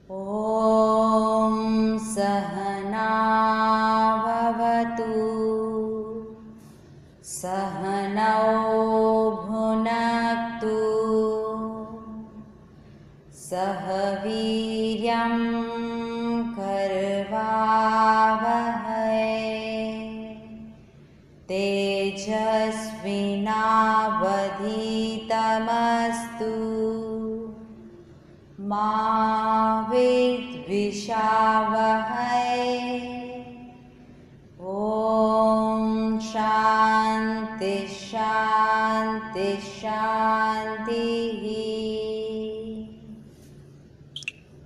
ॐ सहना भवतु सहनौ भुनक्तु सह वीर्यं करवावहै तेजस्विनावधीतमस्तु मा विद्विषावहै।